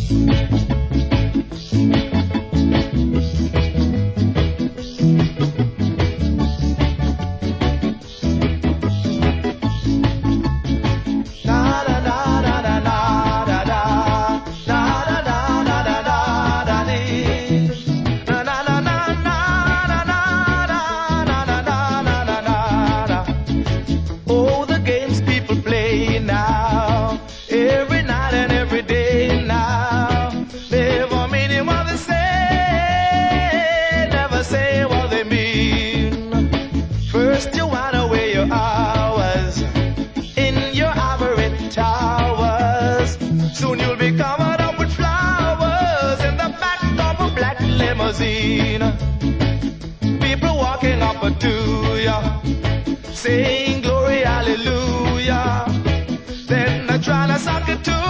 Oh, the games people play now, every night and every day now. Never meaning what they say, never say what they mean. First you whine away your hours in your ivory towers. Soon you'll be covered up with flowers in the back of a black limousine. People walking up to ya, saying glory, hallelujah. Then they're trying to suck it to